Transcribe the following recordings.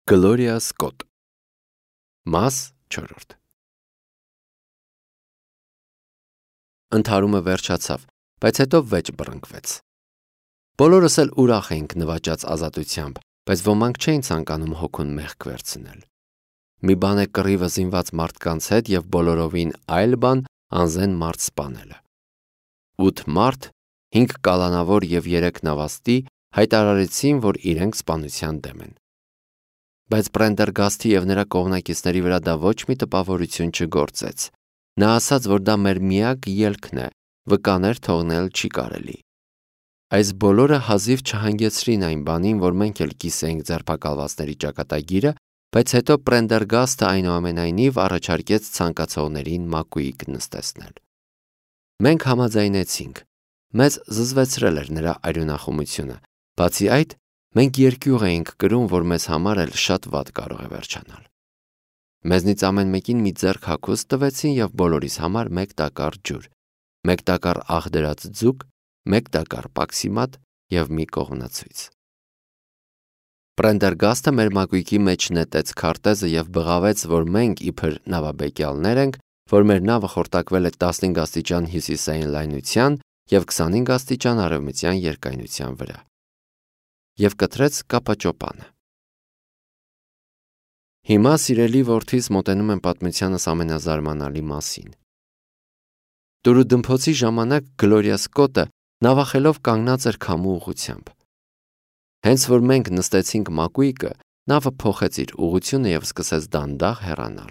Գլորիա Սկոտ Մաս 4 Ընդհարումը վերջացավ, բայց հետո վեճ բռնկվեց։ Բոլորս էլ ուրախ էինք նվաճած ազատությամբ, բայց ոմանք չէին ցանկանում հոգուն մեղք վերցնել։ Մի բան է կռիվը զինված մարդկանց հետ և բոլորովին այլ բան անզեն մարդ սպանելը։ 8 մարդ, 5 կալանավոր և 3 նավաստի հայտարարեցին, որ իրենք սպանության դեմ են։ Բայց Պրենդերգասթի և նրա կողմնակիցների վրա դա ոչ մի տպավորություն չգործեց։ Նա ասաց, որ դա մեր միակ ելքն է, վկաներ թողնել չի կարելի։ Այս բոլորը հազիվ չհանգեցրին այն բանին, որ մենք էլ կիսեինք ձերբակալվածների ճակատագիրը, բայց հետո Պրենդերգասթը այնուամենայնիվ առաջարկեց ցանկացողներին մակույիկ նստեցնել։ Մենք համաձայնեցինք։ Մեզ զզվեցրել էր նրա արյունախմությունը։ Բացի այդ, մենք երկյուղ էինք կրում, որ մեզ համար էլ շատ վատ կարող է վերջանալ։ Մեզնից ամեն մեկին մի ձեռք հագուստ տվեցին և բոլորիս համար 1 տակառ ջուր, 1 տակառ աղդրած ձուկ, 1 տակառ պաքսիմատ և մի կողմնացույց։ Պրենդերգասթը մեր մակույկի մեջ նետեց քարտեզը և բղավեց, որ մենք իբր նավաբեկյալներ ենք, որ մեր նավը խորտակվել է 15 աստիճան հյուսիսային լայնության և 25 աստիճան արևմտյան երկայնության վրա։ Եվ կտրեց կապաճոպանը։ Հիմա, սիրելի որդիս, մոտենում եմ պատմությանս ամենազարմանալի մասին։ Տուրուդմփոցի ժամանակ Գլորիա Սկոտը նավախելով կանգնած էր քամու ուղղությամբ։ Հենց որ մենք նստեցինք մակույկը, նավը փոխեց իր ուղղությունը և սկսեց դանդաղ հեռանալ։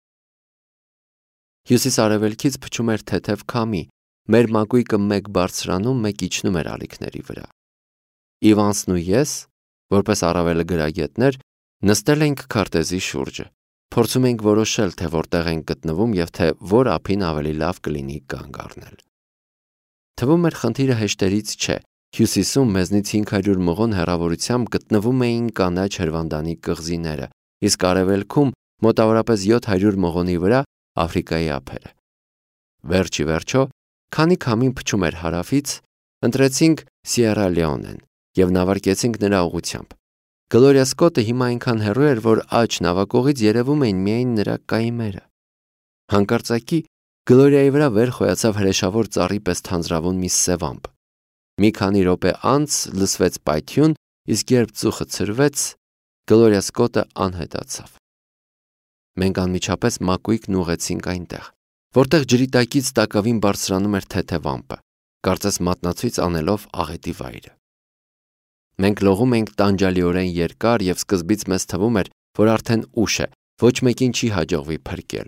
Հյուսիս-արևելքից փչում էր թեթև քամի, մեր մակույկը մեկ բարձրանում, մեկ իջնում էր ալիքների վրա։ Իվանսն ու ես, որպես առավելը գրագետներ, նստել էինք քարտեզի շուրջը, փորձում էինք որոշել, թե որտեղ ենք գտնվում և թե որ ափին ավելի լավ կլինի կանգ առնել։ Թվում էր խնդիրը հեշտերից չէ։ Հյուսիսում մեզնից 500 մղոն հեռավորությամբ գտնվում էին կանաչ հրվանդանի կղզիները, իսկ արևելքում մոտավորապես 700 մղոնի վրա Աֆրիկայի ափերը։ Վերջ ի վերջո, քանի քամին փչում էր հարավից, ընտրեցինք Սիերա Լեոնեն և նավարկեցինք նրա ուղղությամբ։ Գլորիա Սկոտը հիմա այնքան հեռու էր, որ աջ նավակողից երևում էին միայն նրա կայմերը։ Հանկարծակի Գլորիայի վրա վեր խոյացավ հրեշավոր ծառի պես թանձրավուն մի սև ամպ։ Մի քանի րոպե անց լսվեց պայթյուն, իսկ երբ ծուխը ցրվեց, Գլորիա Սկոտը անհետացավ։ Մենք անմիջապես մակույկն ուղղեցինք այնտեղ, որտեղ ջրի տակից տակավին բարձրանում էր թեթև ամպը, կարծես մատնացույց անելով աղետի վայրը։ Մենք լողում էինք տանջալիորեն երկար և սկզբից մեզ թվում էր, որ արդեն ուշ է, ոչ մեկին չի հաջողվի փրկել։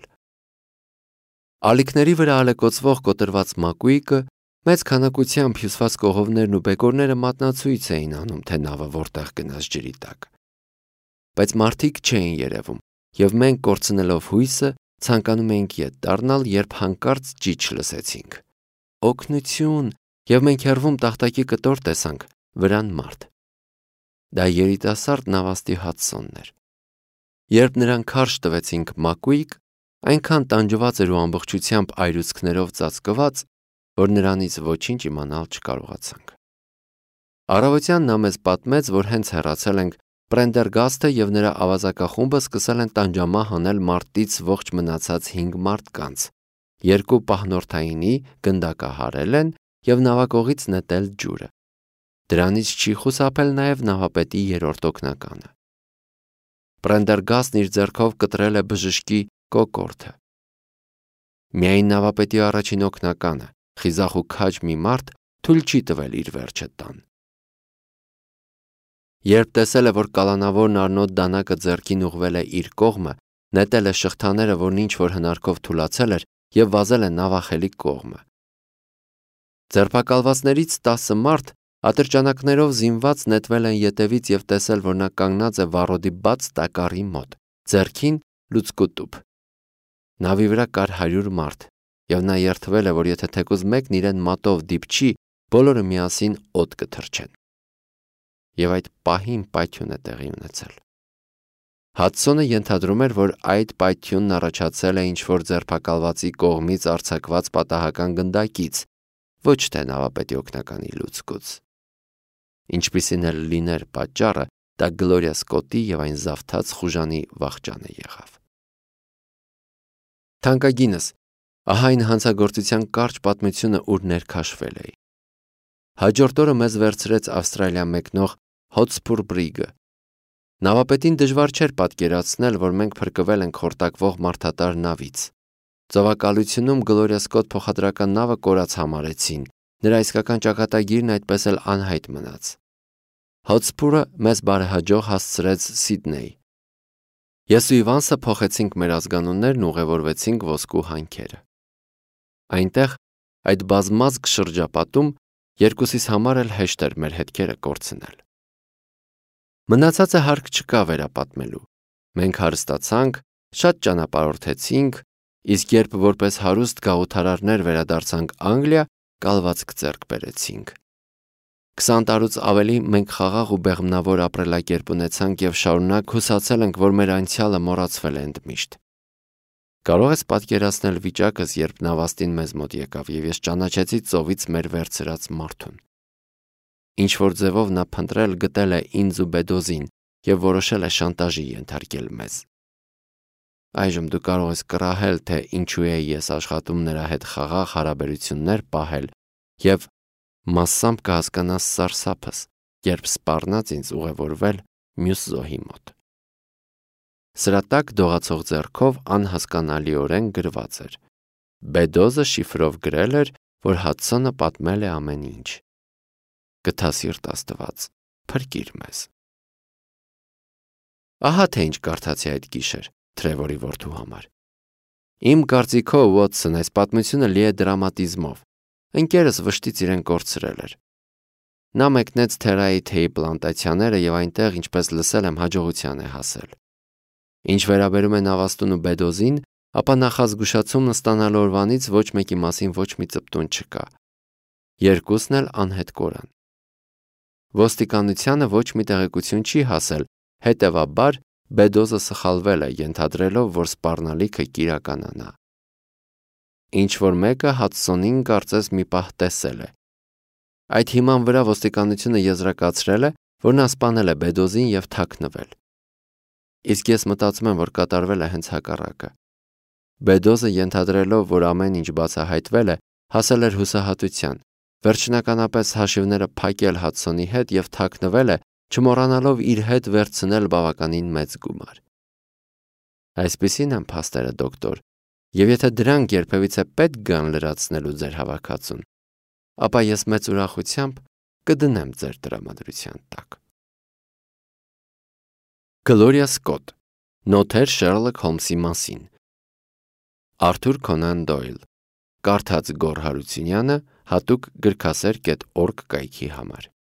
Ալիքների վրա ալեկոծվող կոտրված մակույկը, մեծ քանակությամբ հյուսված կողովներն ու բեկորները մատնացույց էին անում, թե նավը որտեղ գնաց ջրի տակ։ Բայց մարդիկ չէին երևում, և մենք կորցնելով հույսը ցանկանում էինք ետ դառնալ, երբ հանկարծ ճիչ լսեցինք։ Օգնություն, և մենք հեռվում տախտակի կտոր տեսանք, վրան մարդ։ Դա երիտասարդ նավաստի Հադսոնն էր։ Երբ նրան քարշ տվեցինք մակույկ, այնքան տանջված էր ու ամբողջությամբ այրուցքներով ծածկված, որ նրանից ոչինչ իմանալ չկարողացանք։ Առավոտյան նա մեզ պատմեց, որ հենց հեռացել ենք Պրենդերգասթը և նրա ավազակախումբը սկսել են տանջամահ անել մարտից ողջ մնացած 5 մարդկանց, 2 պահնորդայինի գնդակահարել են և նավակողից նետել ջուրը։ Դրանից չի խուսափել նաև նավապետի 3-րդ օգնականը։ Պրենդերգասթն իր ձեռքով կտրել է բժշկի կոկորդը։ Միայն նավապետի առաջին օգնականը, խիզախ ու քաջ մի մարդ, թույլ չի տվել իր վերջը տան։ Երբ տեսել է, որ կալանավորն Արնոտ դանակը ձեռքին ուղղվել է իր կողմը, նետել է շղթաները, որն ինչ-որ հնարքով թուլացել էր, և վազել է նավախելի կողմը։ Ձերբակալվածներից 10 մարդ ատրճանակներով զինված նետվել են ետևից և տեսել, որ նա կանգնած է վառոդի բաց տակառի մոտ, ձեռքին լուծկուտուփ։ Նավի վրա կար 100 մարդ, և նա երդվել է, որ եթե թեկուզ մեկն իրեն մատով դիպչի, բոլորը միասին օդ կթռչեն։ Եվ այդ պահին պայթյուն է տեղի ունեցել։ Հադսոնը ենթադրում էր, որ այդ պայթյունն առաջացել է ինչ-որ ձերբակալվածի կողմից արձակված պատահական գնդակից, ոչ թե նավապետի օգնականի լուծկուց։ Ինչպիսին էլ լիներ պատճառը, դա Գլորիա Սկոտի եւ այն զավթած խուժանի վախճանը եղավ։ Թանկագինս, ահա այն հանցագործության կարճ պատմությունը, ուր ներքաշվել էի։ Հաջորդ օրը մեզ վերցրեց Ավստրալիա մեկնող Հոտսփուր Բրիգը։ Նավապետին դժվար չէր պատկերացնել, որ մենք փրկվել ենք խորտակվող մարդատար նավից։ Ծովակալությունում Գլորիա Սկոտ փոխադրական նավը կորած համարեցին, նրա իսկական ճակատագիրն այդպես էլ անհայտ մնաց։ Հոտսփուրը մեզ բարեհաջող հասցրեց Սիդնեյ։ Ես ու Իվանսը փոխեցինք մեր ազգանուններն ու ուղևորվեցինք ոսկու հանքերը։ Այնտեղ, այդ բազմազգ շրջապատում, երկուսիս համար էլ հեշտ էր մեր հետքերը կորցնել։ Մնացածը հարկ չկա վերապատմելու։ Մենք հարստացանք, շատ ճանապարհորդեցինք, իսկ երբ որպես հարուստ գաղութարարներ վերադարձանք Անգլիա, կալվածք ձեռք բերեցինք։ 20 տարուց ավելի մենք խաղաղ ու բեղմնավոր ապրելակերպ ունեցանք եւ շարունակ հուսացել ենք, որ մեր անցյալը մոռացվել է ընդմիշտ։ Կարող ես պատկերացնել վիճակս, երբ նավաստին մեզ մոտ եկավ եւ ես ճանաչեցի ծովից մեր վերցրած մարդուն։ Ինչ որ ձևով նա փնտրել գտել է ինձ ու Բեդոզին եւ որոշել է շանտաժի ենթարկել մեզ։ Այժմ դու կարող ես կռահել, թե ինչու է ես աշխատում նրա հետ խաղաղ հարաբերություններ պահել եւ մասամբ կհասկանաս սարսափս, երբ սպառնաց ինձ ուղևորվել մյուս զոհի մոտ։ Սրա տակ դողացող ձեռքով անհասկանալիորեն գրված էր. Բեդոզը շիֆրով գրել էր, որ Հադսոնը պատմել է ամեն ինչ։ Գթասիրտ Աստված, փրկիր մեզ։ Ահա թե ինչ կարդացի այդ գիշեր Թրևորի որդու համար։ Իմ կարծիքով Ուոտսոն այս պատմությունը լի է դրամատիզմով։ Ընկերս վշտից իրեն կորցրել էր։ Նա մեկնեց թերայի թեյի պլանտացիաները եւ այնտեղ, ինչպես լսել եմ, հաջողության է հասել։ Ինչ վերաբերում է Նավաստուն ու Բեդոզին, ապա նախազգուշացումն ստանալ օրվանից ոչ մեկի մասին ոչ մի ծպտուն չկա։ Երկուսն էլ անհետ կորան։ Ոստիկանությանը ոչ մի տեղեկություն չի հասել, հետևաբար Բեդոզը սխալվել է, ենթադրելով, որ սպառնալիքը կիրականանա։ Ինչ որ մեկը Հադսոնին կարծես մի պահ տեսել է։ Այդ հիման վրա ոստիկանությունը եզրակացրել է, որ նա սպանել է Բեդոզին եւ թաքնվել։ Իսկ ես մտածում եմ, որ կատարվել է հենց հակառակը։ Բեդոզը ենթադրելով, որ ամեն ինչ բացահայտվել է, հասել էր հուսահատության, վերջնականապես հաշիվները փակել Հադսոնի հետ եւ թաքնվել է, չմոռանալով իր հետ վերցնել բավականին մեծ գումար։ Այսպիսին են փաստերը, դոկտոր, եւ եթե դրանք երբևիցե պետք գան լրացնելու ձեր հավաքածուն, ապա ես մեծ ուրախությամբ կդնեմ ձեր տրամադրության տակ։ Գլորիա Սկոտ, նոթեր Շերլոք Հոլմսի մասին։ Արթուր Քոնան Դոյլ, կարդաց Գոռ Հարությունյանը, հատուկ գրքասեր.org կայքի համար։